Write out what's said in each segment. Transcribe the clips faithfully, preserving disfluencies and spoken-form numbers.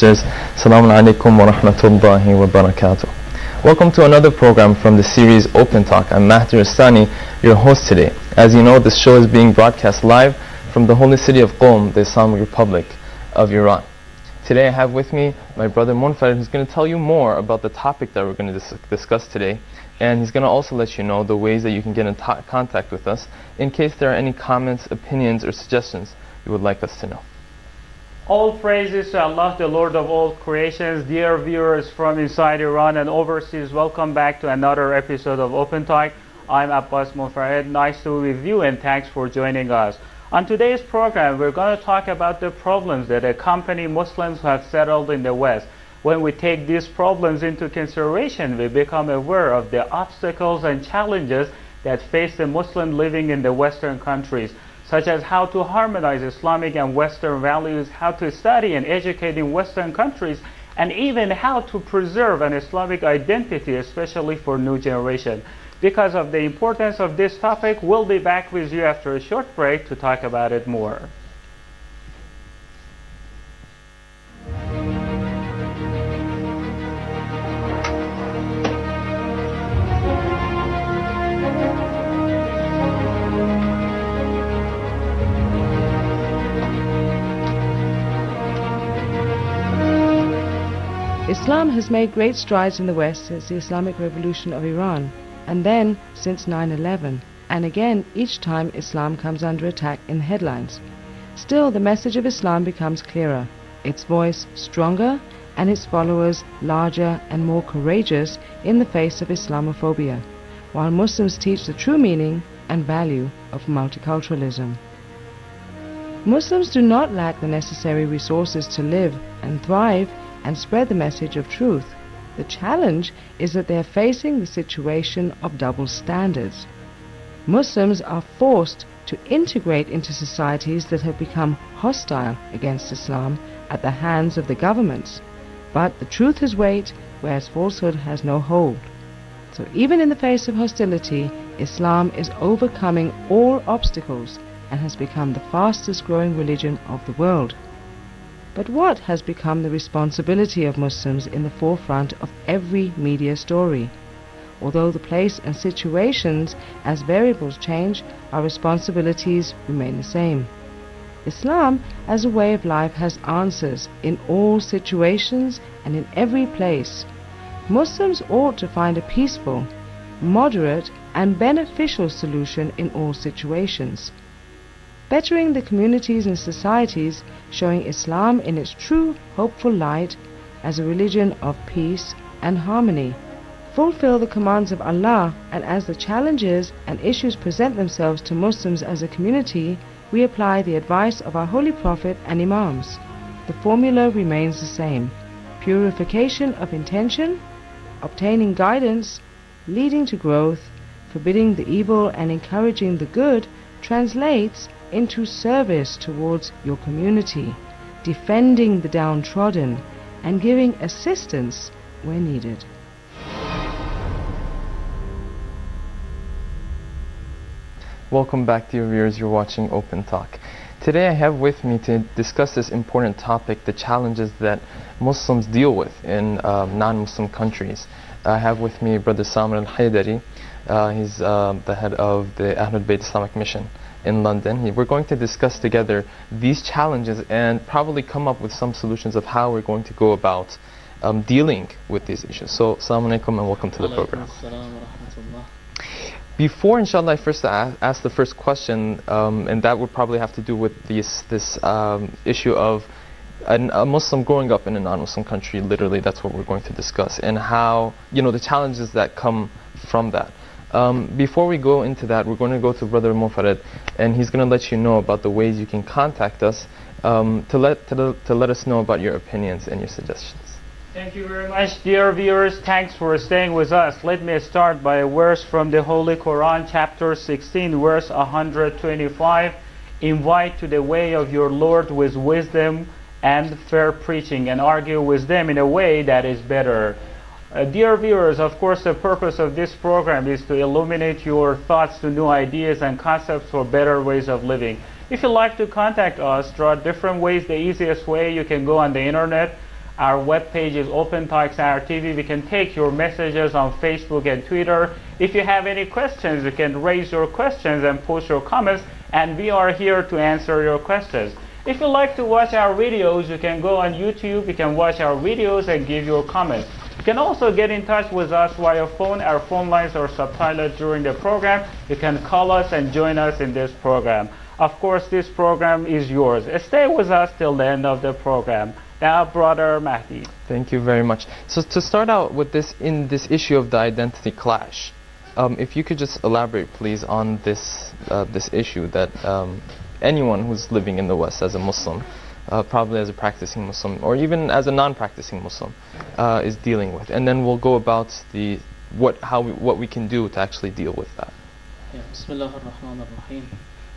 sisters. Assalamu alaikum wa rahmatullahi wa barakatuh. Welcome to another program from the series Open Talk. I'm Mahdi Rastani, your host today. As you know, this show is being broadcast live from the holy city of Qom, the Islamic Republic of Iran. Today I have with me my brother Munfarid, who's going to tell you more about the topic that we're going to dis discuss today. And he's going to also let you know the ways that you can get in contact with us in case there are any comments, opinions, or suggestions you would like us to know. All praises to Allah, the Lord of all creations. Dear viewers from inside Iran and overseas, welcome back to another episode of Open Talk. I'm Abbas Munfarid. Nice to be with you and thanks for joining us. On today's program, we're going to talk about the problems that accompany Muslims who have settled in the West. When we take these problems into consideration, we become aware of the obstacles and challenges that face the Muslim living in the Western countries, such as how to harmonize Islamic and Western values, how to study and educate in Western countries, and even how to preserve an Islamic identity, especially for new generation. Because of the importance of this topic, we'll be back with you after a short break to talk about it more. Islam has made great strides in the West since the Islamic Revolution of Iran, and then since nine eleven, and again each time Islam comes under attack in the headlines. Still, the message of Islam becomes clearer, its voice stronger, and its followers larger and more courageous in the face of Islamophobia, while Muslims teach the true meaning and value of multiculturalism. Muslims do not lack the necessary resources to live and thrive and spread the message of truth. The challenge is that they are facing the situation of double standards. Muslims are forced to integrate into societies that have become hostile against Islam at the hands of the governments. But the truth has weight, whereas falsehood has no hold. So even in the face of hostility, Islam is overcoming all obstacles and has become the fastest growing religion of the world. But what has become the responsibility of Muslims in the forefront of every media story? Although the place and situations as variables change, our responsibilities remain the same. Islam as a way of life has answers in all situations and in every place. Muslims ought to find a peaceful, moderate and beneficial solution in all situations. Bettering the communities and societies, showing Islam in its true hopeful light as a religion of peace and harmony. Fulfill the commands of Allah, and as the challenges and issues present themselves to Muslims as a community, we apply the advice of our Holy Prophet and Imams. The formula remains the same: purification of intention, obtaining guidance, leading to growth, forbidding the evil and encouraging the good translates into service towards your community, defending the downtrodden, and giving assistance where needed. Welcome back, dear viewers. You're watching Open Talk. Today I have with me to discuss this important topic, the challenges that Muslims deal with in uh, non-Muslim countries. I have with me Brother Samir Al-Haydari. Uh, he's uh, the head of the Ahlul Bayt Islamic Mission in London. He, we're going to discuss together these challenges and probably come up with some solutions of how we're going to go about um, dealing with these issues. So, Assalamu alaikum and welcome to the program. Before, inshallah, I first ask, ask the first question, um, and that would probably have to do with this, this um, issue of an, a Muslim growing up in a non-Muslim country. Literally, that's what we're going to discuss, and how, you know, the challenges that come from that. Um, before we go into that, we're going to go to Brother Munfarid, and he's going to let you know about the ways you can contact us um, to let to, to let us know about your opinions and your suggestions. Thank you very much, dear viewers. Thanks for staying with us. Let me start by a verse from the Holy Quran, chapter sixteen, verse one hundred twenty-five. Invite to the way of your Lord with wisdom and fair preaching, and argue with them in a way that is better. Uh, dear viewers, of course, the purpose of this program is to illuminate your thoughts to new ideas and concepts for better ways of living. If you'd like to contact us, there are different ways. The easiest way, you can go on the internet. Our webpage is Open Talk Center T V. We can take your messages on Facebook and Twitter. If you have any questions, you can raise your questions and post your comments, and we are here to answer your questions. If you like to watch our videos, you can go on YouTube, you can watch our videos and give your comments. You can also get in touch with us via phone. Our phone lines are subtitled during the program. You can call us and join us in this program. Of course, this program is yours. Stay with us till the end of the program. Now, Brother Mahdi. Thank you very much. So to start out with this, in this issue of the identity clash, um, if you could just elaborate, please, on this uh, this issue that um, anyone who's living in the West as a Muslim, Uh, probably as a practicing Muslim, or even as a non-practicing Muslim, uh, is dealing with, and then we'll go about the what how we, what we can do to actually deal with that. Yeah, Bismillah ar-Rahman ar-Rahim.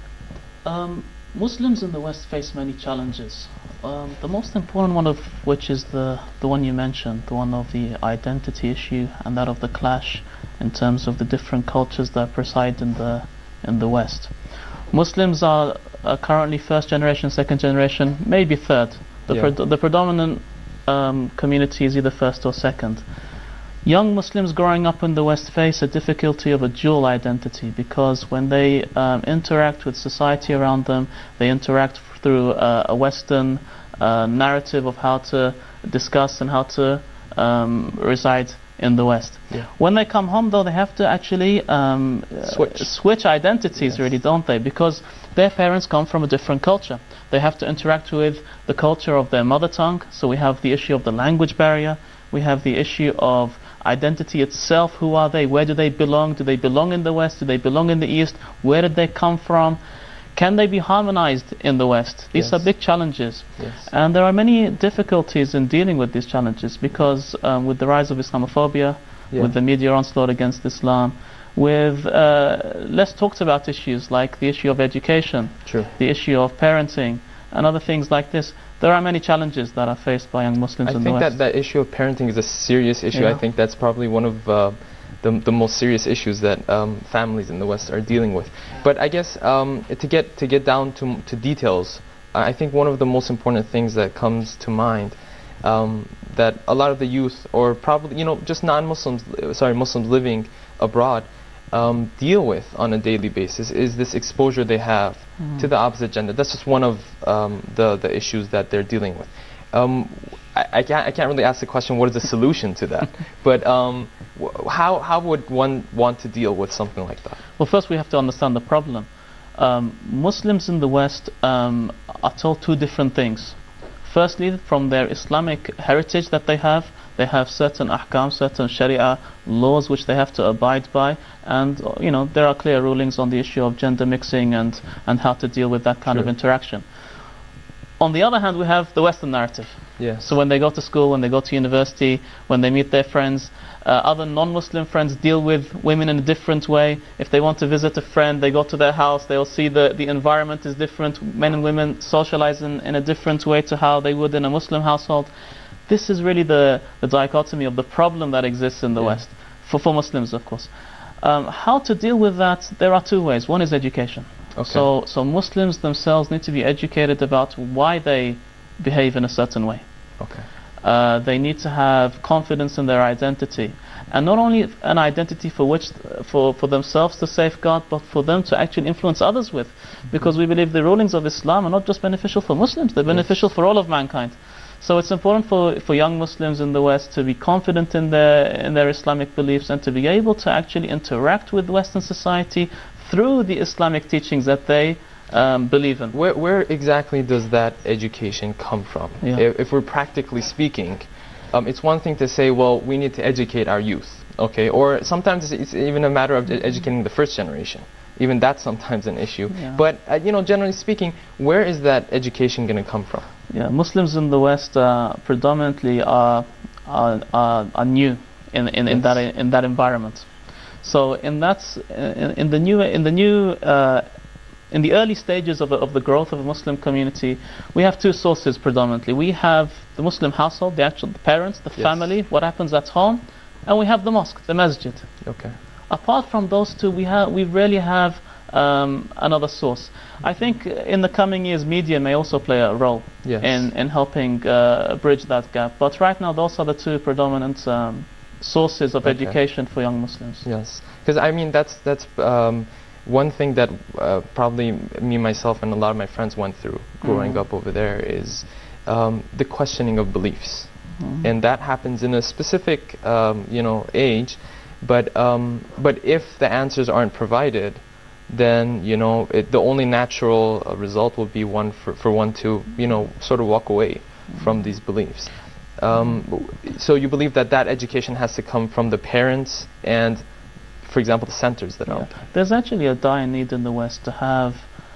Um, Muslims in the West face many challenges. Um, the most important one of which is the the one you mentioned, the one of the identity issue, and that of the clash in terms of the different cultures that preside in the in the West. Muslims are uh, currently first generation, second generation, maybe third. The, yeah. pre the predominant um, community is either first or second. Young Muslims growing up in the West face a difficulty of a dual identity, because when they um, interact with society around them, they interact through uh, a Western uh, narrative of how to discuss and how to um, reside in the West. Yeah. When they come home, though, they have to actually um, switch. Uh, switch identities, yes. really, don't they? Because their parents come from a different culture. They have to interact with the culture of their mother tongue. So we have the issue of the language barrier. We have the issue of identity itself. Who are they? Where do they belong? Do they belong in the West? Do they belong in the East? Where did they come from? Can they be harmonized in the West? These yes. are big challenges. Yes. And there are many difficulties in dealing with these challenges, because um, with the rise of Islamophobia, yeah. with the media onslaught against Islam, with uh, less talked about issues like the issue of education, True. the issue of parenting, and other things like this, there are many challenges that are faced by young Muslims I in the West. think that that issue of parenting is a serious issue. Yeah. I think that's probably one of uh, the, the most serious issues that um, families in the West are dealing with. But I guess um, to get to get down to to details, I think one of the most important things that comes to mind, um, that a lot of the youth, or probably you know just non-Muslims, sorry, Muslims living abroad, um, deal with on a daily basis, is this exposure they have mm. to the opposite gender. That's just one of um, the the issues that they're dealing with. Um, I, I can't I can't really ask the question, what is the solution to that? But um, w how how would one want to deal with something like that? Well, first we have to understand the problem. Um, Muslims in the West um, are told two different things. Firstly, from their Islamic heritage that they have, they have certain ahkam, certain sharia laws which they have to abide by, and uh, you know there are clear rulings on the issue of gender mixing and and how to deal with that kind True. of interaction. On the other hand, we have the Western narrative. Yes. So when they go to school, when they go to university, when they meet their friends, uh, other non-Muslim friends deal with women in a different way. If they want to visit a friend, they go to their house, they'll see the, the environment is different. Men and women socialize in, in a different way to how they would in a Muslim household. This is really the, the dichotomy of the problem that exists in the yeah. West, for, for Muslims, of course. Um, how to deal with that? There are two ways. One is education. Okay. So, so Muslims themselves need to be educated about why they behave in a certain way. Okay. Uh, they need to have confidence in their identity, and not only an identity for which, uh, for for themselves to safeguard, but for them to actually influence others with, because we believe the rulings of Islam are not just beneficial for Muslims; they're beneficial yes. for all of mankind. So it's important for for young Muslims in the West to be confident in their in their Islamic beliefs, and to be able to actually interact with Western society through the Islamic teachings that they um, believe in. Where, where exactly does that education come from? Yeah. If, if we're practically speaking, um, it's one thing to say, well, we need to educate our youth, okay? Or sometimes it's, it's even a matter of educating the first generation. Even that's sometimes an issue. Yeah. But, uh, you know, generally speaking, where is that education going to come from? Yeah, Muslims in the West uh, predominantly are, are, are, are new in, in, in, yes. that, in that environment. So in that, in, in the new, in the new, uh, in the early stages of, of the growth of a Muslim community, we have two sources predominantly. We have the Muslim household, the actual the parents, the yes. family, what happens at home, and we have the mosque, the masjid. Okay. Apart from those two, we have we rarely have um, another source. I think in the coming years, media may also play a role Yes. in, in helping uh, bridge that gap. But right now, those are the two predominant um, sources of Okay. education for young Muslims. Yes, because I mean that's that's um, one thing that uh, probably me myself and a lot of my friends went through growing Mhm. up over there is um, the questioning of beliefs, Mhm. and that happens in a specific um, you know age, but um, but if the answers aren't provided, then you know it, the only natural uh, result will be one for, for one to you know sort of walk away from these beliefs. Um, so you believe that that education has to come from the parents and, for example, the centers that are Yeah. open. There's actually a dire need in the West to have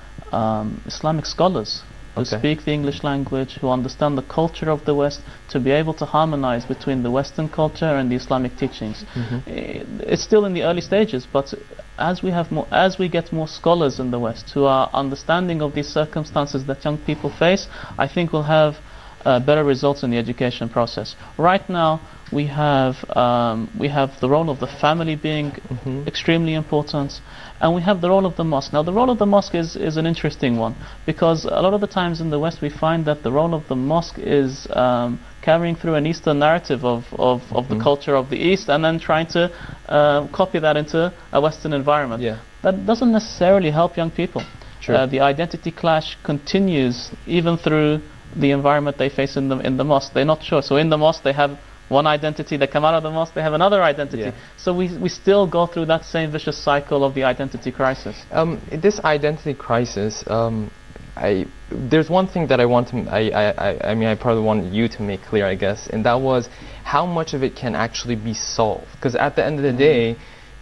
um, Islamic scholars who Okay. speak the English language, who understand the culture of the West, to be able to harmonize between the Western culture and the Islamic teachings. Mhm. I- It's still in the early stages, but as we have more, as we get more scholars in the West who are understanding of these circumstances that young people face, I think we'll have uh, better results in the education process. Right now, we have um, we have the role of the family being Mhm. extremely important, and we have the role of the mosque. Now, the role of the mosque is, is an interesting one, because a lot of the times in the West we find that the role of the mosque is um, carrying through an Eastern narrative of, of, of the Mhm. culture of the East, and then trying to uh, copy that into a Western environment. Yeah. That doesn't necessarily help young people. True. Uh, the identity clash continues even through the environment they face in the, in the mosque. They're not sure. So in the mosque they have one identity, they come out of the mosque, they have another identity. Yeah. So we, we still go through that same vicious cycle of the identity crisis. Um, this identity crisis, um, I there's one thing that I want to, I, I, I, I mean, I probably want you to make clear, I guess, and that was how much of it can actually be solved. Because at the end of the day,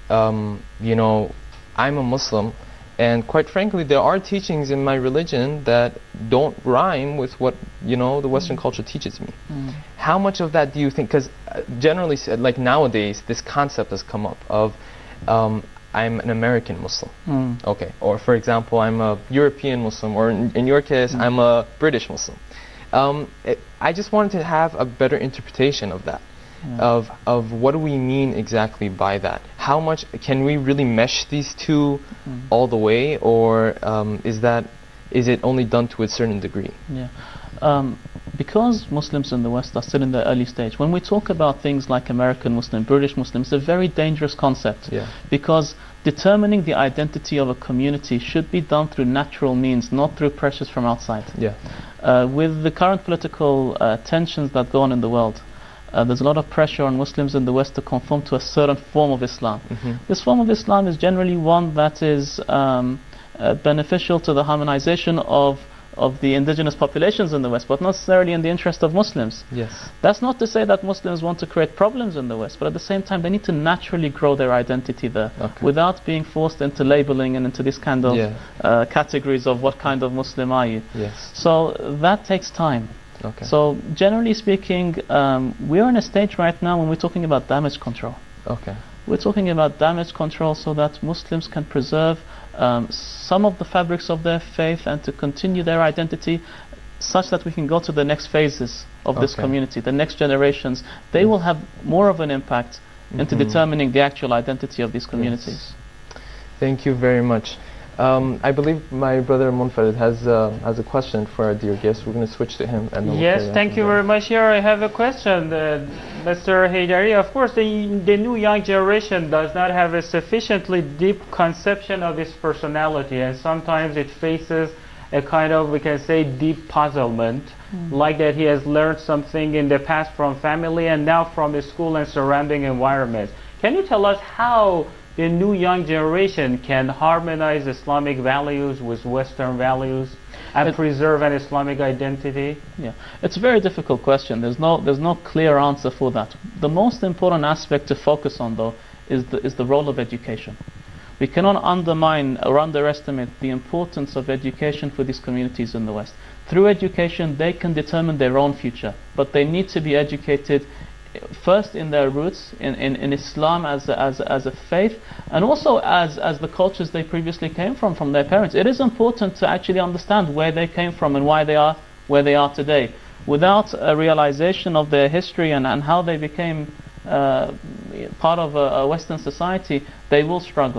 um, you know, I'm a Muslim, and quite frankly, there are teachings in my religion that don't rhyme with what, you know, the Western culture teaches me. Mm. How much of that do you think, because uh, generally, said, like nowadays, this concept has come up of, um, I'm an American Muslim. Mm. Okay, or for example, I'm a European Muslim, or in, in your case, Mm. I'm a British Muslim. Um, it, I just wanted to have a better interpretation of that, Yeah. of of what do we mean exactly by that? How much can we really mesh these two Mm. all the way, or um, is that is it only done to a certain degree? Yeah. Um, because Muslims in the West are still in the early stage, when we talk about things like American Muslim, British Muslim, it's a very dangerous concept. Yeah. Because determining the identity of a community should be done through natural means, not through pressures from outside. Yeah. Uh, with the current political uh, tensions that go on in the world, uh, there's a lot of pressure on Muslims in the West to conform to a certain form of Islam. Mhm. This form of Islam is generally one that is um, uh, beneficial to the harmonization of of the indigenous populations in the West, but not necessarily in the interest of Muslims. Yes. That's not to say that Muslims want to create problems in the West, but at the same time they need to naturally grow their identity there, Okay. without being forced into labeling and into this kind of Yeah. uh, categories of what kind of Muslim are you. Yes. So that takes time. Okay. So generally speaking, um, we're in a stage right now when we're talking about damage control. Okay. We're talking about damage control so that Muslims can preserve um, some of the fabrics of their faith and to continue their identity, such that we can go to the next phases of this Okay. community, the next generations. They will have more of an impact into Mhm. determining the actual identity of these communities. Thank you very much. Um, I believe my brother Munfarid has uh, has a question for our dear guest. We're going to switch to him. And then we'll Yes, carry on thank from you there. very much. Here I have a question, uh, Mister Haydari. Of course, the, the new young generation does not have a sufficiently deep conception of its personality, and sometimes it faces a kind of, we can say, deep puzzlement, like that he has learned something in the past from family and now from the school and surrounding environment. Can you tell us how the new young generation can harmonize Islamic values with Western values and It- preserve an Islamic identity? Yeah, it's a very difficult question. There's no there's no clear answer for that. The most important aspect to focus on, though, is the is the role of education. We cannot undermine or underestimate the importance of education for these communities in the West. Through education, they can determine their own future, but they need to be educated first in their roots, in, in, in Islam as a, as, a, as a faith, and also as, as the cultures they previously came from, from their parents. It is important to actually understand where they came from and why they are where they are today. Without a realization of their history and, and how they became uh, part of a, a Western society, they will struggle.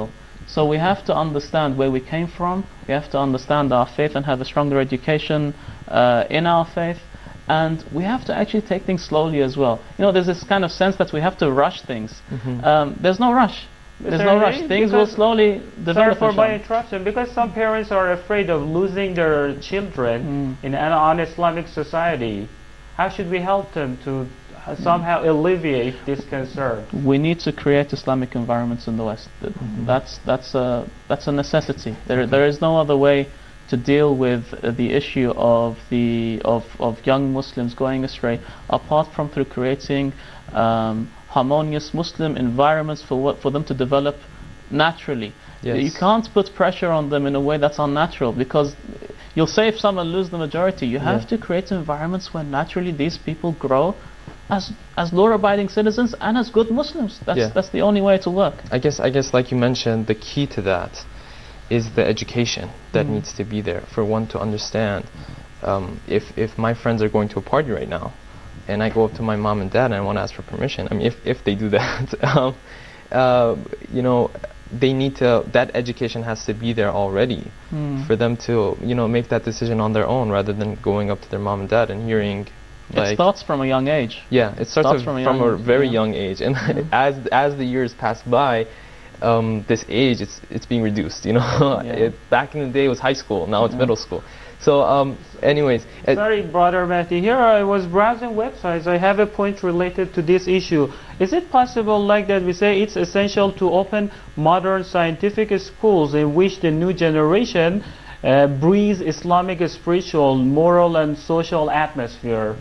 So we have to understand where we came from, we have to understand our faith and have a stronger education uh, in our faith, and we have to actually take things slowly as well. You know, there's this kind of sense that we have to rush things. Mm-hmm. um, there's no rush. There's no rush. Things will slowly develop. Sorry for my interruption, because some parents are afraid of losing their children mm. in an un-Islamic society. How should we help them to somehow alleviate this concern? We need to create Islamic environments in the West. Mm-hmm. That's that's a that's a necessity. There there is no other way to deal with uh, the issue of the of of young Muslims going astray apart from through creating um, harmonious Muslim environments for what for them to develop naturally. Yes. You can't put pressure on them in a way that's unnatural, because you'll say if someone loses the majority, you have yeah. to create environments where naturally these people grow as as law-abiding citizens and as good Muslims. That's yeah. that's the only way to work. I guess I guess like you mentioned, the key to that is the education that mm. needs to be there for one to understand. Um, if if my friends are going to a party right now, and I go up to my mom and dad and I want to ask for permission, I mean, if if they do that, um, uh, you know, they need to. That education has to be there already mm. for them to, you know, make that decision on their own rather than going up to their mom and dad and hearing. Like, it starts from a young age. Yeah, it starts, starts from, a, from a very yeah. young age, and yeah. as as the years pass by, um, this age it's it's being reduced. You know, yeah. it, back in the day it was high school. Now it's yeah. middle school. So, um, anyways. Sorry, Brother Mehdi. Here I was browsing websites. I have a point related to this issue. Is it possible, like that, we say it's essential to open modern scientific schools in which the new generation uh, breathes Islamic spiritual, moral, and social atmosphere?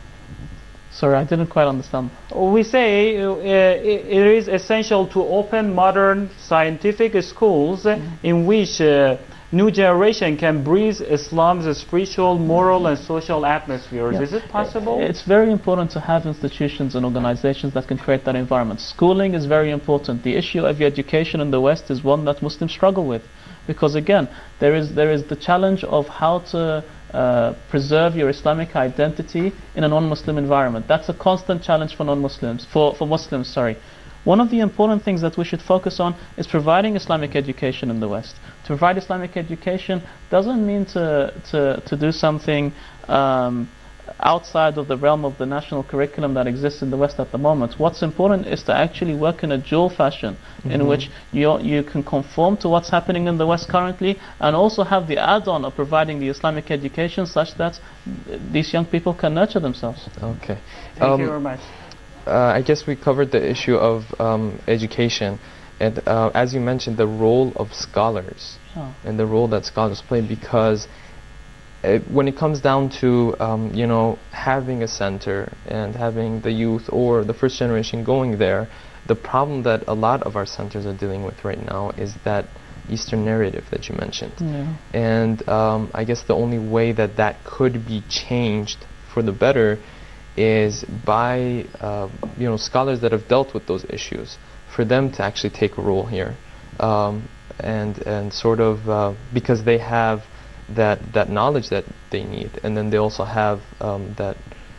Sorry, I didn't quite understand. We say uh, it, it is essential to open modern scientific schools mm. in which uh, new generation can breathe Islam's spiritual, moral, and social atmospheres. Yeah. Is it possible? It's very important to have institutions and organizations that can create that environment. Schooling is very important. The issue of education in the West is one that Muslims struggle with, because again, there is there is the challenge of how to uh, preserve your Islamic identity in a non-Muslim environment. That's a constant challenge for non-Muslims, for for Muslims. Sorry. One of the important things that we should focus on is providing Islamic education in the West. To provide Islamic education doesn't mean to, to, to do something um, outside of the realm of the national curriculum that exists in the West at the moment. What's important is to actually work in a dual fashion mm-hmm. in which you, you can conform to what's happening in the West currently and also have the add-on of providing the Islamic education such that these young people can nurture themselves. Okay. Thank um, you very much. Uh, I guess we covered the issue of um, education, and uh, as you mentioned, the role of scholars oh. and the role that scholars play, because it, when it comes down to um, you know, having a center and having the youth or the first generation going there, the problem that a lot of our centers are dealing with right now is that Eastern narrative that you mentioned. Yeah. And um, I guess the only way that that could be changed for the better is by uh, you know, scholars that have dealt with those issues, for them to actually take a role here, um, and and sort of uh, because they have that that knowledge that they need, and then they also have um, that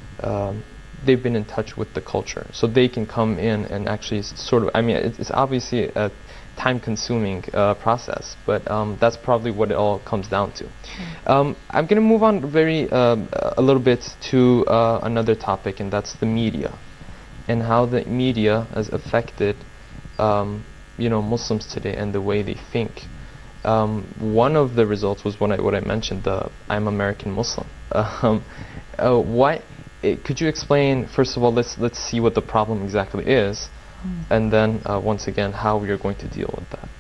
um, they've been in touch with the culture, so they can come in and actually sort of, I mean, it's, it's obviously a time-consuming uh, process, but um, that's probably what it all comes down to. Mm. Um, I'm going to move on very um, a little bit to uh, another topic, and that's the media, and how the media has affected um, you know, Muslims today and the way they think. Um, one of the results was what I what I mentioned, the I'm American Muslim. Um, uh, what it, could you explain? First of all, let's let's see what the problem exactly is. Mm. And then, uh, once again, how we are going to deal with that.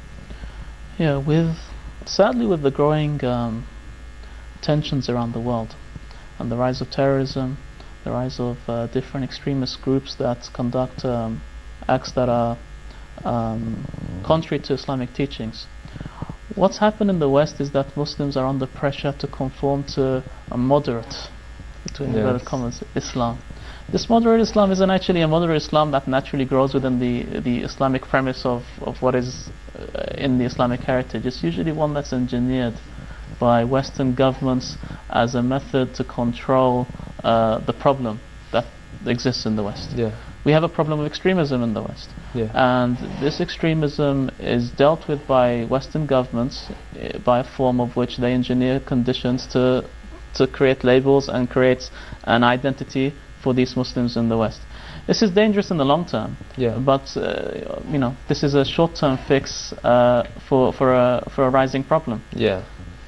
Yeah, with sadly with the growing um, tensions around the world, and the rise of terrorism, the rise of uh, different extremist groups that conduct um, acts that are um, contrary to Islamic teachings. What's happened in the West is that Muslims are under pressure to conform to a moderate, between inverted commas, Islam. This moderate Islam isn't actually a moderate Islam that naturally grows within the the Islamic premise of, of what is uh, in the Islamic heritage. It's usually one that's engineered by Western governments as a method to control uh, the problem that exists in the West. Yeah. we have a problem of extremism in the West. Yeah. And this extremism is dealt with by Western governments uh, by a form of which they engineer conditions to to create labels and create an identity for these Muslims in the West. This is dangerous in the long term. Yeah. But uh, you know, this is a short-term fix uh, for for a for a rising problem. Yeah.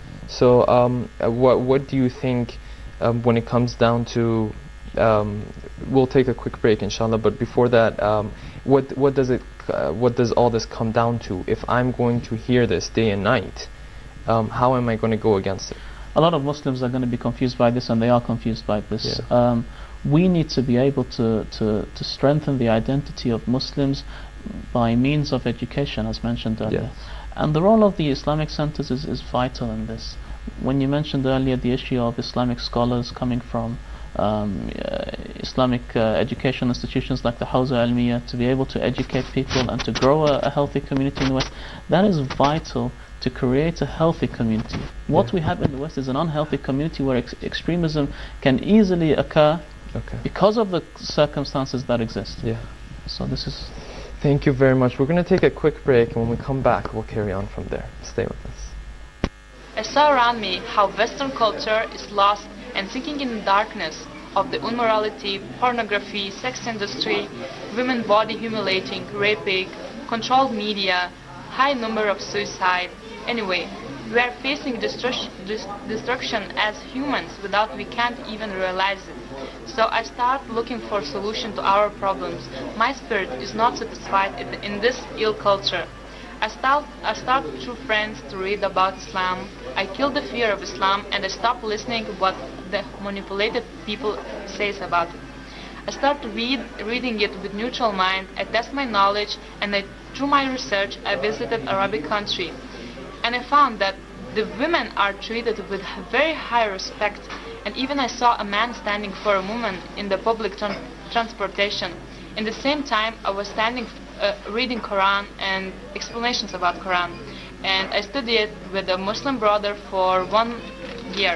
So, um, uh, what what do you think um, when it comes down to? Um, we'll take a quick break, inshallah. But before that, um, what what does it uh, what does all this come down to? If I'm going to hear this day and night, um, how am I going to go against it? A lot of Muslims are going to be confused by this, and they are confused by this. Yeah. Um, we need to be able to, to, to strengthen the identity of Muslims by means of education, as mentioned earlier. Yes. And the role of the Islamic centers is, is vital in this. When you mentioned earlier the issue of Islamic scholars coming from um, uh, Islamic uh, education institutions like the Hawza Almiya to be able to educate people and to grow a, a healthy community in the West, that is vital to create a healthy community. What Yeah. we have in the West is an unhealthy community where ex extremism can easily occur Okay. because of the circumstances that exist. Yeah. So this is... Thank you very much. We're going to take a quick break, and when we come back, we'll carry on from there. Stay with us. I saw around me how Western culture is lost and sinking in the darkness of the immorality, pornography, sex industry, women body humiliating, raping, controlled media, high number of suicide. Anyway, we are facing destruction, destruction as humans without we can't even realize it. So I start looking for a solution to our problems. My spirit is not satisfied in, in this ill culture. I start, I start through friends to read about Islam. I kill the fear of Islam and I stop listening to what the manipulated people says about it. I start to read, reading it with neutral mind. I test my knowledge, and I, through my research I visited Arabic country. And I found that the women are treated with very high respect, and even I saw a man standing for a woman in the public tran transportation. In the same time I was standing uh, reading Quran and explanations about Quran, and I studied with a Muslim brother for one year.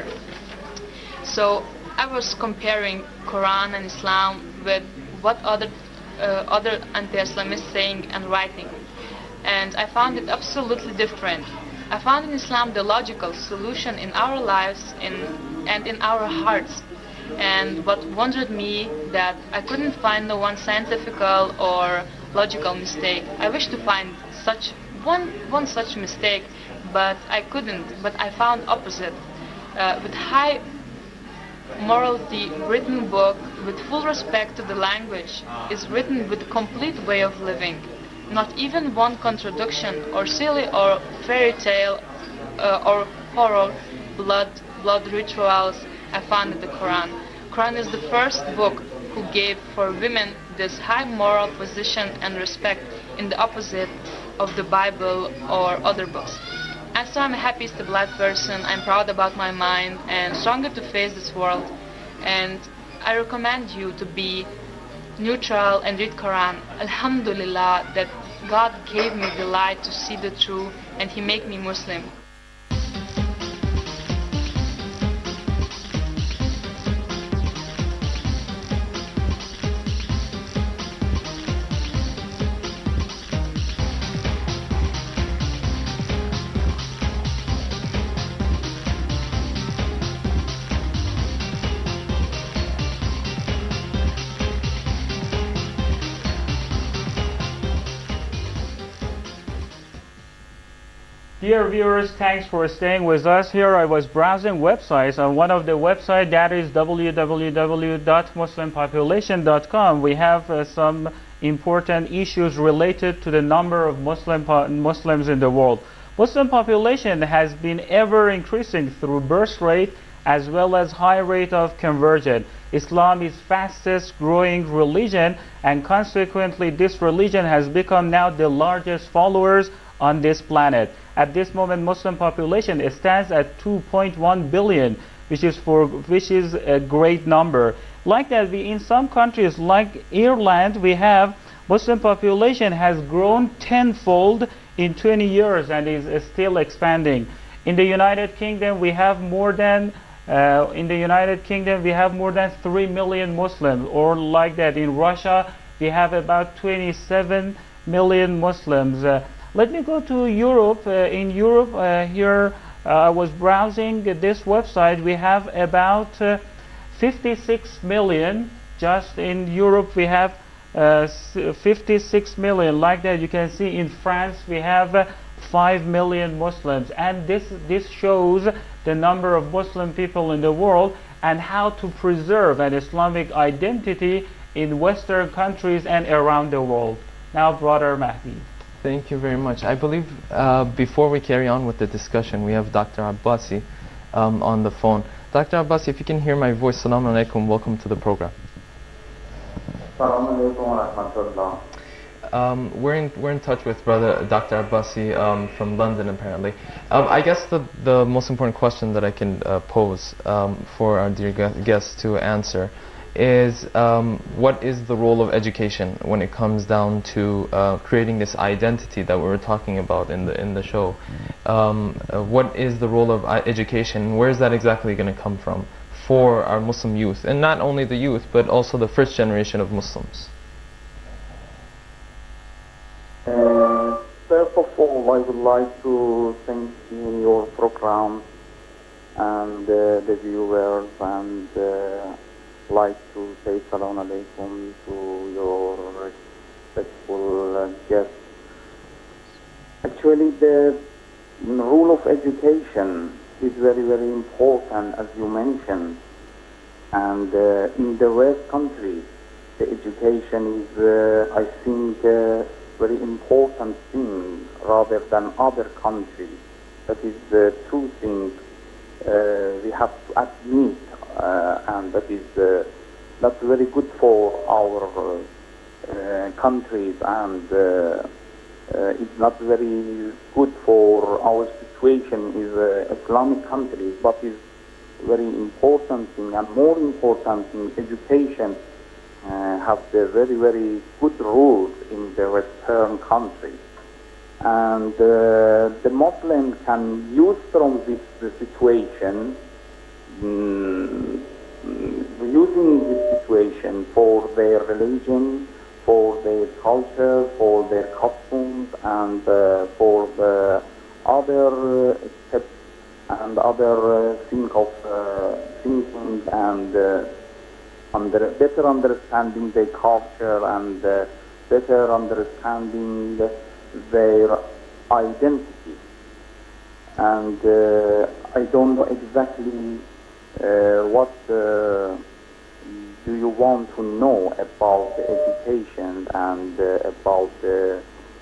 So I was comparing Quran and Islam with what other uh, other anti-Islamists saying and writing, and I found it absolutely different. I found in Islam the logical solution in our lives in, and in our hearts. And what wondered me that I couldn't find no one scientific or logical mistake. I wish to find such one one such mistake, but I couldn't. But I found opposite. Uh, with high morality written book with full respect to the language is written with a complete way of living. Not even one contradiction or silly or fairy tale uh, or horror blood blood rituals I found in the Quran. Quran is the first book who gave for women this high moral position and respect, in the opposite of the Bible or other books. And so I'm a happy black person. I'm proud about my mind and stronger to face this world. And I recommend you to be neutral and read Quran. Alhamdulillah that God gave me the light to see the truth, and He made me Muslim. Dear viewers, thanks for staying with us. Here I was browsing websites, and one of the websites that is w w w dot muslim population dot com. We have uh, some important issues related to the number of Muslim Muslims in the world. Muslim population has been ever increasing through birth rate as well as high rate of conversion. Islam is fastest growing religion, and consequently this religion has become now the largest followers on this planet. At this moment, Muslim population stands at two point one billion, which is for which is a great number. Like that, we in some countries like Ireland, we have Muslim population has grown tenfold in twenty years and is, is still expanding. In the United Kingdom, we have more than uh, in the United Kingdom we have more than three million Muslims, or like that in Russia we have about twenty-seven million Muslims. Uh, let me go to Europe. Uh, in Europe, uh, here uh, I was browsing this website. We have about uh, fifty-six million. Just in Europe, we have uh, fifty-six million. Like that, you can see in France, we have uh, five million Muslims. And this, this shows the number of Muslim people in the world and how to preserve an Islamic identity in Western countries and around the world. Now, Brother Mahdi. Thank you very much. I believe uh, before we carry on with the discussion, we have Doctor Abbasi um, on the phone. Doctor Abbasi, if you can hear my voice, Assalamu alaikum, welcome to the program. Um, we're in we're in touch with Brother Doctor Abbasi um, from London, apparently. Um, I guess the the most important question that I can uh, pose um, for our dear guests to answer is um, what is the role of education when it comes down to uh, creating this identity that we were talking about in the in the show? Um, uh, what is the role of uh, education? Where is that exactly going to come from for our Muslim youth, and not only the youth, but also the first generation of Muslims? Uh, first of all, I would like to thank you your program and uh, the viewers, and uh, like to say salam alaikum to your respectful uh, guests. Actually, the role of education is very, very important, as you mentioned. And uh, in the West countries, the education is, uh, I think, uh, very important thing rather than other countries. That is the true thing uh, we have to admit, uh, and that is uh, not very good for our uh, countries, and uh, uh, it's not very good for our situation in uh, Islamic countries, but is very important thing, and more important thing, education uh, have the very, very good rules in the Western countries. And uh, the Muslims can use from this the situation, mm, using this situation for their religion, for their culture, for their costumes, and uh, for the other uh, steps and other uh, think of uh, thinking and uh, under better understanding their culture and uh, better understanding their identity. And uh, I don't know exactly uh, what uh, do you want to know about the education and uh, about the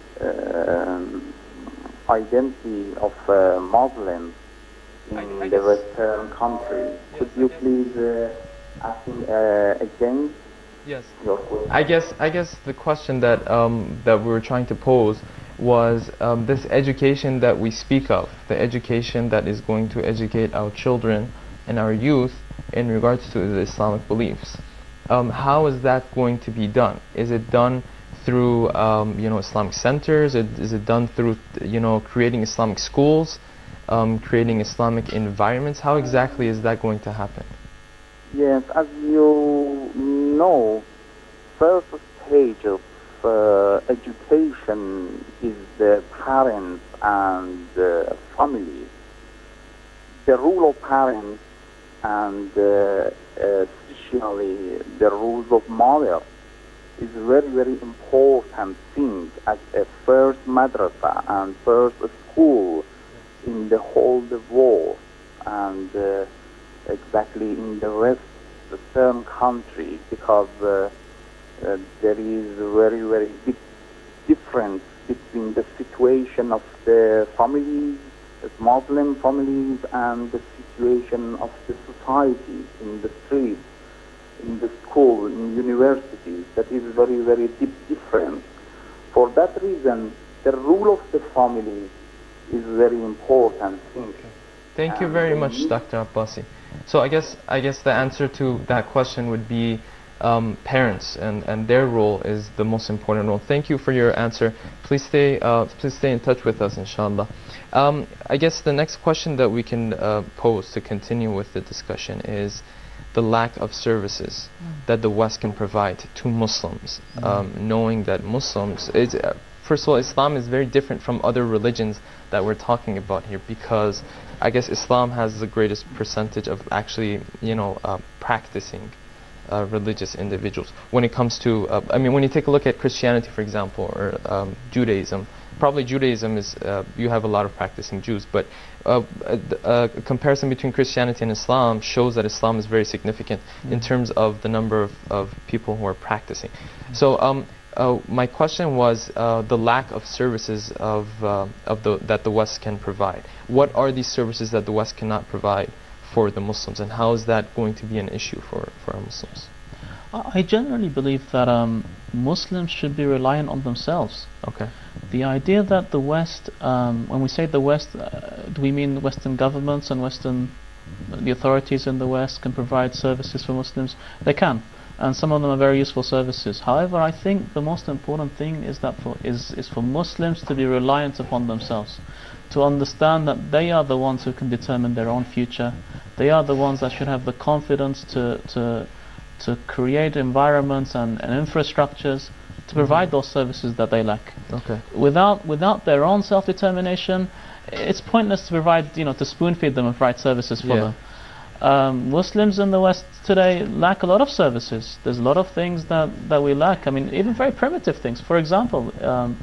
uh, identity of uh, Muslims in I, I the Western countries. Yes, Could you please uh, ask me uh, again? Yes. Your question? I guess I guess the question that um, that we were trying to pose was um, this education that we speak of, the education that is going to educate our children and our youth in regards to the Islamic beliefs. Um, how is that going to be done? Is it done through um, you know, Islamic centers? It, is it done through you know creating Islamic schools, um, creating Islamic environments? How exactly is that going to happen? Yes, as you know, first stage of uh, education is the parents and uh, family. The role of parents and uh, uh, especially the rules of mother is very, very important thing as a first madrasa and first school in the whole world, and uh, exactly in the West, the third country, because uh, uh, there is a very, very big difference between the situation of the families, the Muslim families, and the situation of the society in the streets, in the school, in universities. That is very, very deep difference. For that reason, the role of the family is very important thing. Okay. Thank you very much, Doctor Abbasi. So I guess I guess the answer to that question would be um, parents, and, and their role is the most important role. Thank you for your answer. Please stay uh, please stay in touch with us, inshallah. Um, I guess the next question that we can uh, pose to continue with the discussion is the lack of services mm. that the West can provide to Muslims, mm. um, knowing that Muslims, is, uh, first of all, Islam is very different from other religions that we're talking about here, because I guess Islam has the greatest percentage of actually, you know, uh, practicing uh, religious individuals. When it comes to, uh, I mean, when you take a look at Christianity, for example, or um, Judaism, probably Judaism is, uh, you have a lot of practicing Jews, but uh, a, a comparison between Christianity and Islam shows that Islam is very significant mm. in terms of the number of, of people who are practicing. Mm. So um, uh, my question was uh, the lack of services of, uh, of the, that the West can provide. What are these services that the West cannot provide for the Muslims, and how is that going to be an issue for, for our Muslims? I generally believe that um, Muslims should be reliant on themselves. Okay. The idea that the West, um, when we say the West, uh, do we mean Western governments and Western, the authorities in the West can provide services for Muslims? They can, and some of them are very useful services. However, I think the most important thing is that for is is for Muslims to be reliant upon themselves, to understand that they are the ones who can determine their own future. They are the ones that should have the confidence to to to create environments and, and infrastructures to provide those services that they lack. Okay. Without without their own self-determination, it's pointless to provide, you know, to spoon-feed them and provide services for yeah. them. Um, Muslims in the West today lack a lot of services. There's a lot of things that, that we lack. I mean, even very primitive things. For example, um,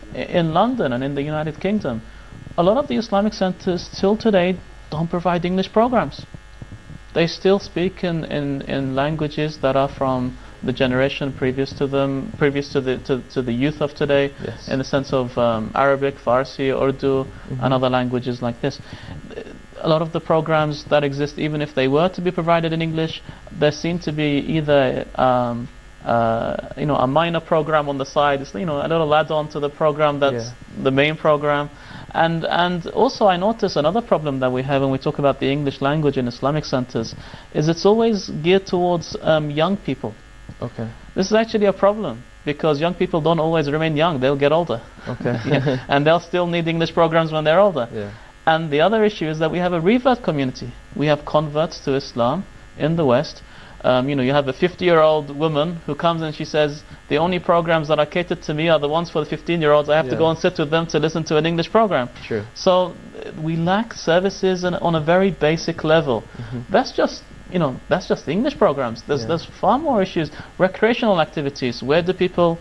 in London and in the United Kingdom, a lot of the Islamic centers still today don't provide English programs. They still speak in, in, in languages that are from the generation previous to them, previous to the to, to the youth of today, yes. in the sense of um, Arabic, Farsi, Urdu, mm-hmm. and other languages like this. A lot of the programs that exist, even if they were to be provided in English, there seem to be either um, uh, you know, a minor program on the side, it's, you know, a little add-on to the program that's yeah. the main program. And and also I notice another problem that we have when we talk about the English language in Islamic centers is it's always geared towards um, young people. Okay. This is actually a problem because young people don't always remain young, they'll get older. Okay. Yeah. And they'll still need English programs when they're older. Yeah. And the other issue is that we have a revert community. We have converts to Islam in the West. Um, you know, you have a fifty-year-old woman who comes and she says, the only programs that are catered to me are the ones for the fifteen-year-olds. I have yeah. to go and sit with them to listen to an English program. True. So uh, we lack services on, on a very basic level. Mm-hmm. That's just, you know, that's just English programs. There's, yeah. there's far more issues. Recreational activities. Where do people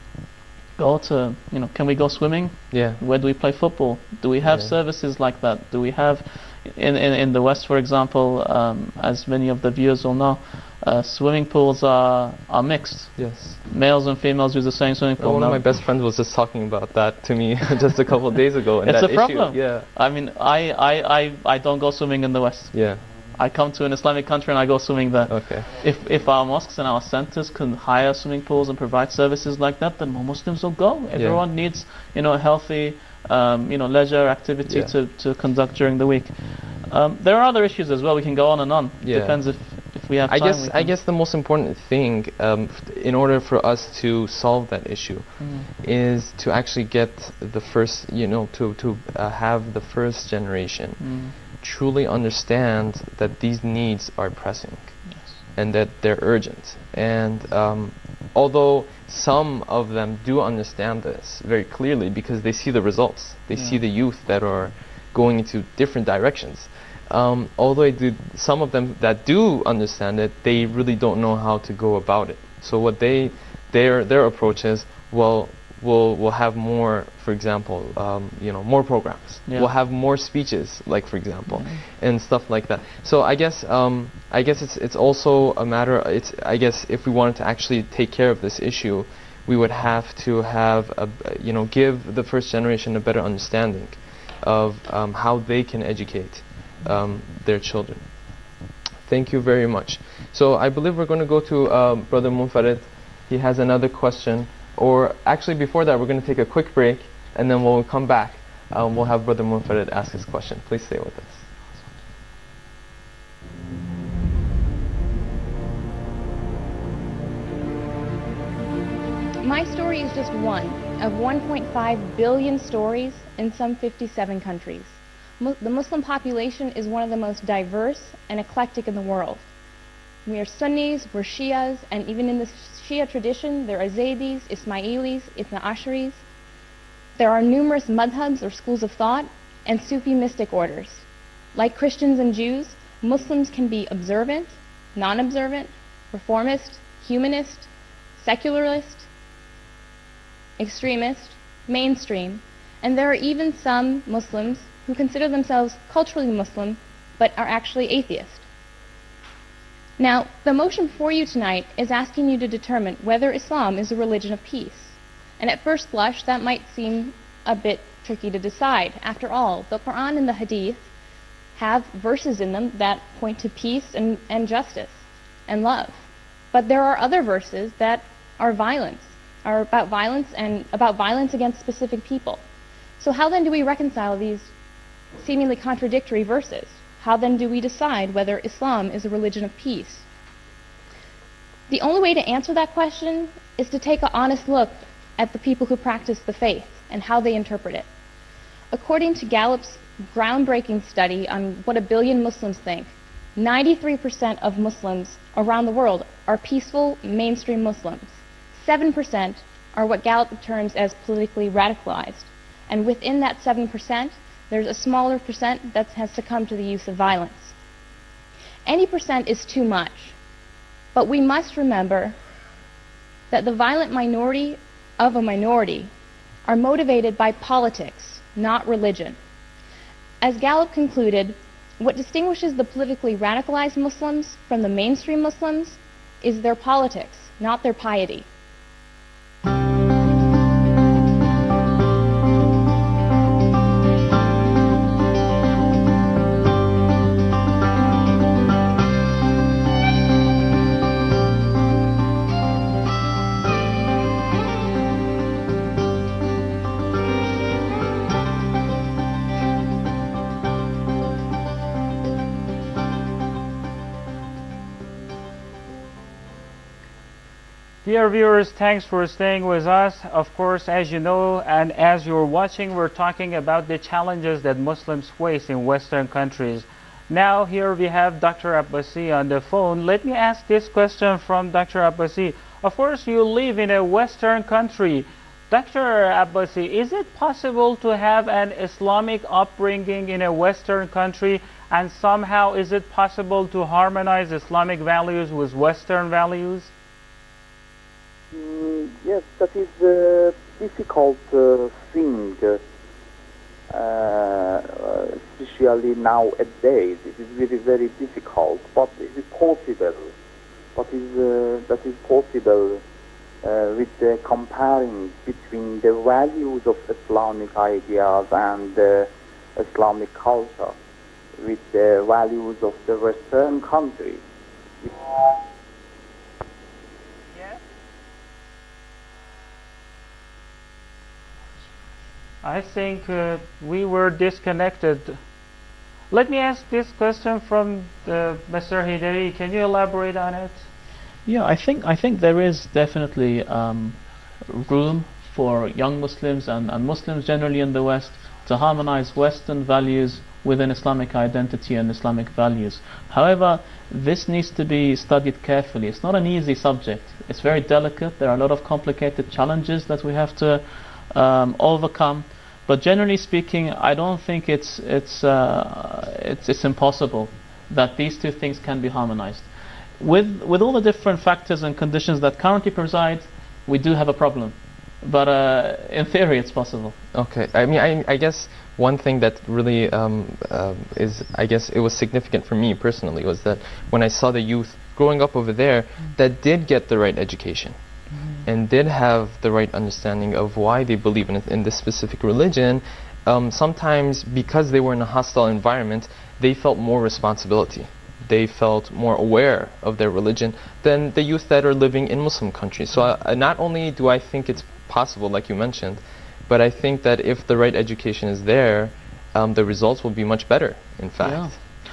go to, you know, can we go swimming? Yeah. Where do we play football? Do we have yeah. services like that? Do we have, in, in, in the West, for example, um, as many of the viewers will know, Uh, swimming pools are are mixed. Yes. Males and females use the same swimming pool. Well, one now. of my best friends was just talking about that to me just a couple of days ago. And it's that a problem. Issue. Yeah. I mean, I, I, I, I don't go swimming in the West. Yeah. I come to an Islamic country and I go swimming there. Okay. If if our mosques and our centers can hire swimming pools and provide services like that, then more Muslims will go. Everyone yeah. needs, you know, a healthy, um, you know, leisure activity yeah. to, to conduct during the week. Um, there are other issues as well. We can go on and on. Yeah. Depends if, if we have time. I guess I guess the most important thing, um, in order for us to solve that issue, mm. is to actually get the first, you know, to to uh, have the first generation mm. truly understand that these needs are pressing, yes. and that they're urgent. And um, although some of them do understand this very clearly because they see the results, they yeah. see the youth that are going into different directions. Um, although I do, some of them that do understand it, they really don't know how to go about it. So what they, their their approach is, well, we'll we'll have more, for example, um, you know, more programs. Yeah. We'll have more speeches, like for example, yeah. and stuff like that. So I guess um, I guess it's it's also a matter. It's I guess if we wanted to actually take care of this issue, we would have to have a, you know, give the first generation a better understanding of um, how they can educate um, their children. Thank you very much. So I believe we're going to go to um, Brother Munfarid. He has another question. Or actually before that, we're going to take a quick break, and then when we come back, um, we'll have Brother Munfarid ask his question. Please stay with us. My story is just one of one point five billion stories in some fifty-seven countries. Mu- the Muslim population is one of the most diverse and eclectic in the world. But the Muslim community is one of the most marginalized and excluded. We are Sunnis, we're Shias, and even in the Shia tradition, there are Zaydis, Ismailis, Ithna Asharis. There are numerous madhabs or schools of thought and Sufi mystic orders. Like Christians and Jews, Muslims can be observant, non-observant, reformist, humanist, secularist, extremist, mainstream, and there are even some Muslims who consider themselves culturally Muslim but are actually atheist. Now, the motion before you tonight is asking you to determine whether Islam is a religion of peace. And at first blush, that might seem a bit tricky to decide. After all, the Quran and the Hadith have verses in them that point to peace and, and justice and love. But there are other verses that are violence, are about violence and about violence against specific people. So how then do we reconcile these seemingly contradictory verses? How then do we decide whether Islam is a religion of peace? The only way to answer that question is to take an honest look at the people who practice the faith and how they interpret it. According to Gallup's groundbreaking study on what a billion Muslims think, ninety-three percent of Muslims around the world are peaceful mainstream Muslims. seven percent are what Gallup terms as politically radicalized. And within that seven percent, there's a smaller percent that has succumbed to the use of violence. Any percent is too much, but we must remember that the violent minority of a minority are motivated by politics, not religion. As Gallup concluded, what distinguishes the politically radicalized Muslims from the mainstream Muslims is their politics, not their piety. Dear viewers, thanks for staying with us. Of course, as you know and as you're watching, we're talking about the challenges that Muslims face in Western countries. Now here we have Doctor Abbasi on the phone. Let me ask this question from Doctor Abbasi. Of course, you live in a Western country. Doctor Abbasi, is it possible to have an Islamic upbringing in a Western country, and somehow is it possible to harmonize Islamic values with Western values? Mm, yes, that is a difficult uh, thing, uh, especially nowadays. It is very, very difficult, but it is possible. But is, uh, that is possible uh, with the comparing between the values of Islamic ideas and uh, Islamic culture with the values of the Western countries. I think uh, we were disconnected. Let me ask this question from uh, Mister Hidari. Can you elaborate on it? Yeah, I think I think there is definitely um, room for young Muslims and, and Muslims generally in the West to harmonize Western values within Islamic identity and Islamic values. However, this needs to be studied carefully. It's not an easy subject. It's very delicate. There are a lot of complicated challenges that we have to um, overcome. But generally speaking, I don't think it's it's, uh, it's it's impossible that these two things can be harmonized. With with all the different factors and conditions that currently preside, we do have a problem. But uh, in theory, it's possible. Okay. I mean, I, I guess one thing that really um, uh, is, I guess it was significant for me personally, was that when I saw the youth growing up over there mm. that did get the right education mm. and did have the right understanding of why they believe in, in this specific religion, um, sometimes because they were in a hostile environment, they felt more responsibility. They felt more aware of their religion than the youth that are living in Muslim countries. So uh, not only do I think it's possible, like you mentioned, but I think that if the right education is there, um, the results will be much better, in fact. Yeah.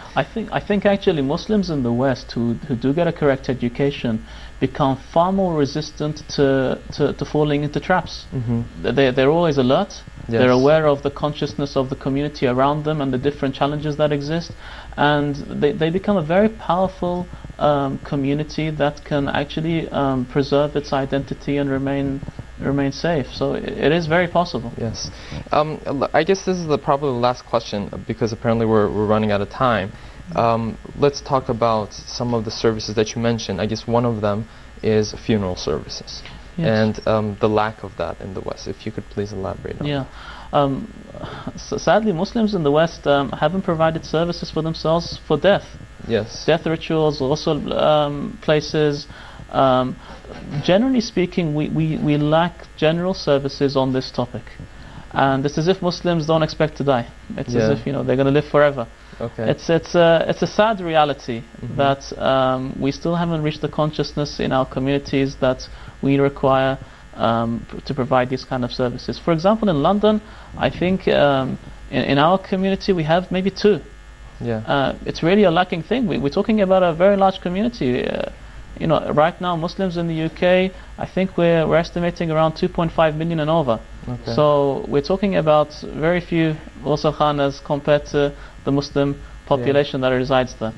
I think I think actually Muslims in the West who who do get a correct education become far more resistant to to, to falling into traps. Mm-hmm. They they're always alert. Yes. They're aware of the consciousness of the community around them and the different challenges that exist, and they they become a very powerful um, community that can actually um, preserve its identity and remain remain safe. So it, it is very possible. Yes. Um, l- I guess this is the, probably the last question, because apparently we're, we're running out of time. Um, let's talk about some of the services that you mentioned. I guess one of them is funeral services. Yes. And um, the lack of that in the West. If you could please elaborate on Yeah. Um, s- sadly, Muslims in the West um, haven't provided services for themselves for death. that. Yes. Death rituals, also um, places. Um, generally speaking, we, we, we lack general services on this topic. And it's as if Muslims don't expect to die. It's Yeah. as if, you know, they're going to live forever. Okay. It's it's a it's a sad reality Mhm. that um, we still haven't reached the consciousness in our communities that we require um, p- to provide these kind of services. For example, in London, I think um, in, in our community we have maybe two. yeah. Uh, it's really a lacking thing. We, we're talking about a very large community. Uh, you know, right now Muslims in the U K, I think we're we're estimating around two point five million and over. Okay. So we're talking about very few ghusl khanas compared to the Muslim population that resides there.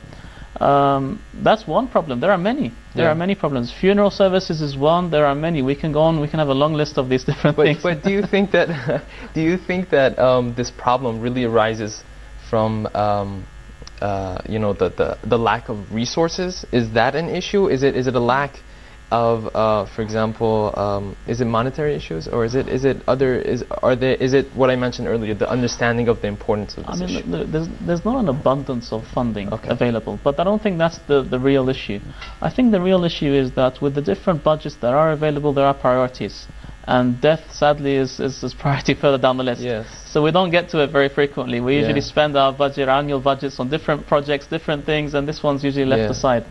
Um, that's one problem. There are many. There Yeah. are many problems. Funeral services is one. There are many. We can go on. We can have a long list of these different But, things. but do you think that do you think that um, this problem really arises from um, uh, you know the, the the lack of resources? Is that an issue? Is it is it a lack of, uh, for example, um, is it monetary issues, or is it is it other is are there is it what I mentioned earlier, the understanding of the importance of I this mean, issue? th- there's, there's not an abundance of funding Okay. available, but I don't think that's the, the real issue. I think the real issue is that with the different budgets that are available, there are priorities. And death, sadly, is, is, is priority further down the list. Yes. So we don't get to it very frequently. We Yeah. usually spend our budget, our annual budgets on different projects, different things, and this one's usually left Yeah. aside.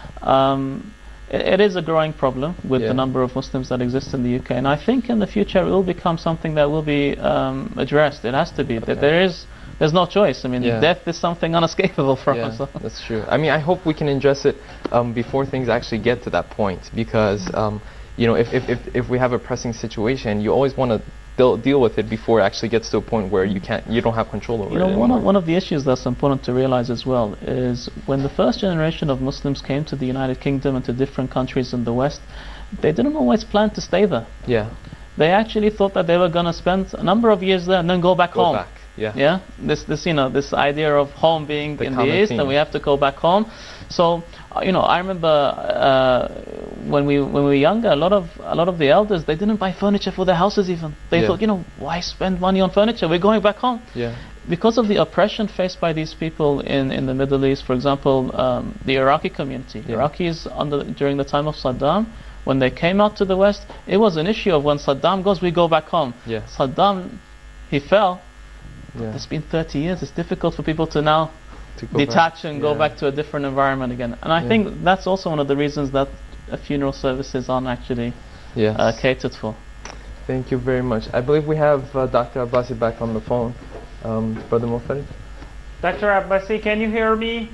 Um, it, it is a growing problem with Yeah. the number of Muslims that exist in the U K, and I think in the future it will become something that will be um, addressed. It has to be. Okay. Th- There is, there's no choice. I mean, Yeah. death is something unescapable for Yeah, us. So. that's true. I mean, I hope we can address it um, before things actually get to that point, because um, you know, if, if, if, if we have a pressing situation, you always want to deal, deal with it before it actually gets to a point where you can't, you don't have control over You it know, one anymore. of, one of the issues that's important to realize as well is when the first generation of Muslims came to the United Kingdom and to different countries in the West, they didn't always plan to stay there. Yeah. They actually thought that they were going to spend a number of years there and then go back Go home. back. Yeah. Yeah, this, this, you know, this idea of home being The in the common east theme. and we have to go back home. So, uh, you know, I remember uh, when we when we were younger, a lot of a lot of the elders, they didn't buy furniture for their houses even. They Yeah. thought, you know, why spend money on furniture? We're going back home. Yeah. Because of the oppression faced by these people in, in the Middle East, for example, um, the Iraqi community, Yeah. Iraqis under during the time of Saddam, when they came out to the West, it was an issue of when Saddam goes, we go back home. Yeah. Saddam, he fell. Yeah. It's been thirty years. It's difficult for people to now To go detach back. and go Yeah. back to a different environment again. And I Yeah. think that's also one of the reasons that uh, funeral services aren't actually Yes. uh, catered for. Thank you very much. I believe we have uh, Doctor Abbasi back on the phone. Um, Brother Mufarid? Doctor Abbasi, can you hear me?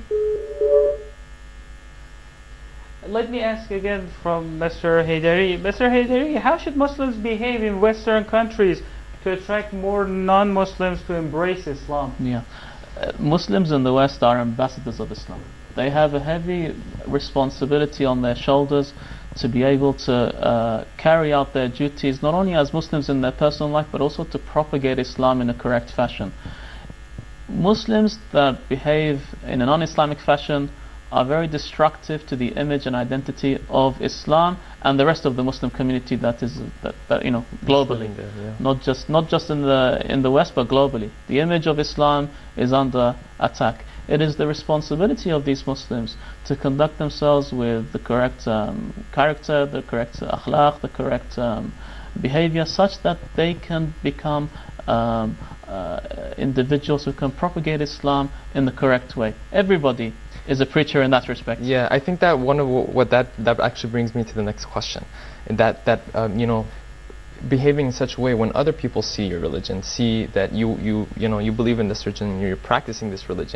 Let me ask again from Mister Haydari. Mister Haydari, how should Muslims behave in Western countries to attract more non-Muslims to embrace Islam? Yeah, uh, Muslims in the West are ambassadors of Islam. They have a heavy responsibility on their shoulders to be able to uh, carry out their duties not only as Muslims in their personal life but also to propagate Islam in a correct fashion. Muslims that behave in a non-Islamic fashion are very destructive to the image and identity of Islam and the rest of the Muslim community that is that, that you know globally. Living there, yeah. Not just not just in the in the West but globally. The image of Islam is under attack. It is the responsibility of these Muslims to conduct themselves with the correct um, character, the correct akhlaq, the correct um, behavior, such that they can become um, uh, individuals who can propagate Islam in the correct way. Everybody is a preacher in that respect. Yeah, I think that one of w- what that that actually brings me to the next question, that that um, you know, behaving in such a way when other people see your religion, see that you you you know you believe in this religion, and you're practicing this religion,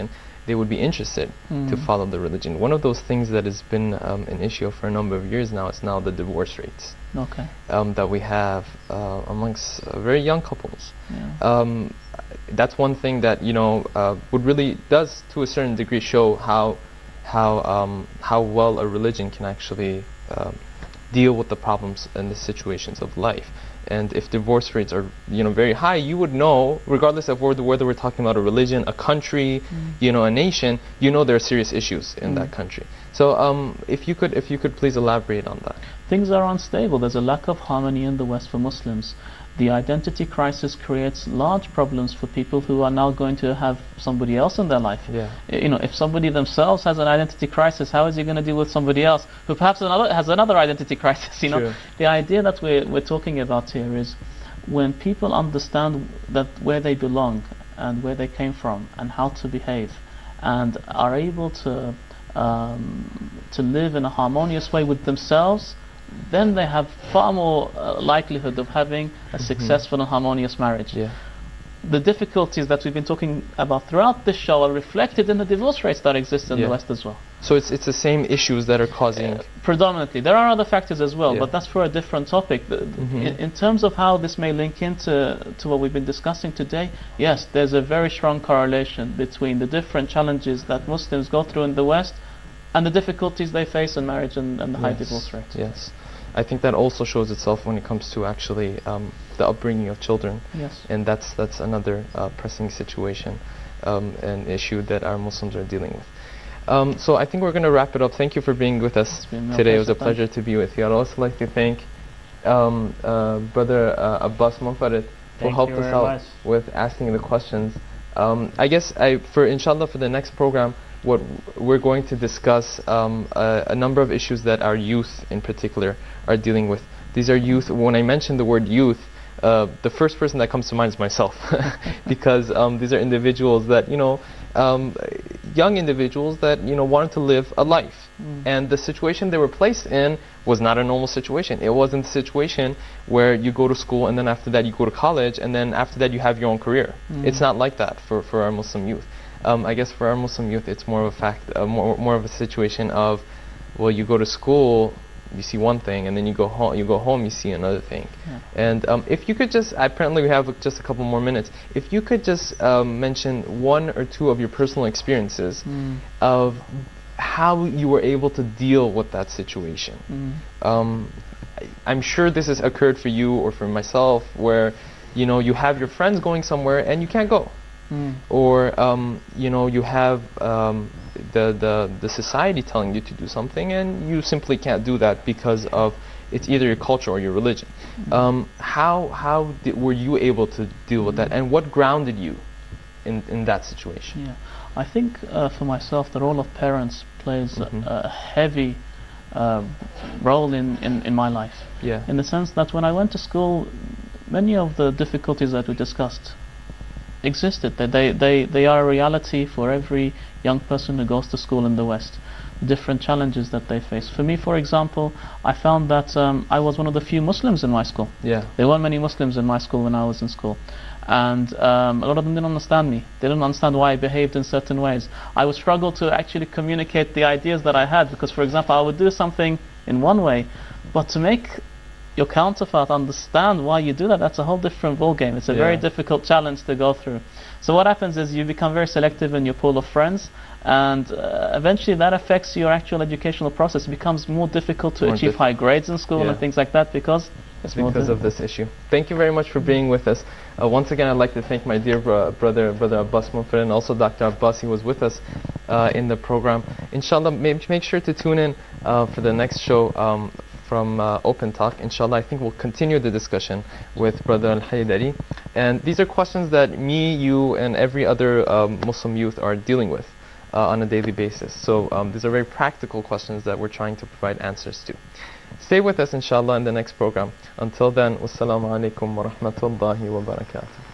they would be interested Mm. to follow the religion. One of those things that has been um, an issue for a number of years now is now the divorce rates Okay. um, that we have uh, amongst uh, very young couples. Yeah. Um, that's one thing that you know uh, would really does to a certain degree show how how um, how well a religion can actually um, deal with the problems and the situations of life. And if divorce rates are you know very high, you would know, regardless of whether, whether we're talking about a religion, a country, Mm. you know, a nation, you know there are serious issues in Mm. that country. So um, if you could if you could please elaborate on that. Things are unstable. There's a lack of harmony in the West for Muslims. The identity crisis creates large problems for people who are now going to have somebody else in their life. Yeah. Y- You know, if somebody themselves has an identity crisis, how is he going to deal with somebody else who perhaps another has another identity crisis? You know, True. the idea that we're we're talking about here is when people understand that where they belong and where they came from and how to behave, and are able to um, to live in a harmonious way with themselves, then they have far more uh, likelihood of having a successful and harmonious marriage. Yeah. The difficulties that we've been talking about throughout this show are reflected in the divorce rates that exist in Yeah. the West as well. So it's it's the same issues that are causing. Uh, predominantly. There are other factors as well, Yeah. but that's for a different topic. The- Mhm. in, in terms of how this may link into to what we've been discussing today, yes, there's a very strong correlation between the different challenges that Muslims go through in the West and the difficulties they face in marriage and, and the high Yes, divorce rates. Yes. I think that also shows itself when it comes to actually um, the upbringing of children. Yes. And that's that's another uh, pressing situation, um, an issue that our Muslims are dealing with. Um, so I think we're going to wrap it up. Thank you for being with us It's been my today. It was a pleasure. pleasure to be with you. I'd also like to thank um, uh, Brother uh, Abbas Munfarid who Thank helped you us very out much. with asking the questions. Um, I guess I, for inshallah for the next program, what we're going to discuss um, a, a number of issues that our youth in particular are dealing with. These are youth. When I mention the word youth, uh, the first person that comes to mind is myself, because um, these are individuals that you know, um, young individuals that you know wanted to live a life, Mm. and the situation they were placed in was not a normal situation. It wasn't a situation where you go to school and then after that you go to college and then after that you have your own career. Mm. It's not like that for for our Muslim youth. Um, I guess for our Muslim youth, it's more of a fact, uh, more more of a situation of, well, you go to school, you see one thing, and then you go home. You go home, you see another thing. Yeah. And um, if you could just, apparently we have just a couple more minutes. If you could just um, mention one or two of your personal experiences Mm. of how you were able to deal with that situation. Mm. Um, I- I'm sure this has occurred for you or for myself, where you know you have your friends going somewhere and you can't go. Mm. Or um, you know you have um, the, the the society telling you to do something and you simply can't do that because of it's either your culture or your religion. Um, how how di- were you able to deal with that, and what grounded you in in that situation? Yeah, I think uh, for myself, the role of parents plays Mhm. a, a heavy uh, role in, in, in my life. Yeah. In the sense that when I went to school, many of the difficulties that we discussed existed. That they, they, they are a reality for every young person who goes to school in the West. Different challenges that they face. For me, for example, I found that um, I was one of the few Muslims in my school. Yeah. There weren't many Muslims in my school when I was in school. And um, a lot of them didn't understand me. They didn't understand why I behaved in certain ways. I would struggle to actually communicate the ideas that I had because, for example, I would do something in one way, but to make your counterpart understand why you do that, that's a whole different ballgame. It's a very Yeah. difficult challenge to go through. So what happens is you become very selective in your pool of friends, and uh, eventually that affects your actual educational process. It becomes more difficult to More achieve diff- high grades in school Yeah. and things like that because it's more Because di- of this issue. Thank you very much for being with us. Uh, once again, I'd like to thank my dear bro- brother, brother Abbas Munfarid, and also Doctor Abbas. He was with us uh, in the program. Inshallah, ma- make sure to tune in uh, for the next show um, from uh, Open Talk. Inshallah, I think we'll continue the discussion with Brother Al-Haydari. And these are questions that me, you, and every other um, Muslim youth are dealing with uh, on a daily basis. So um, these are very practical questions that we're trying to provide answers to. Stay with us, inshallah, in the next program. Until then, wassalamu alaikum wa rahmatullahi wa barakatuh.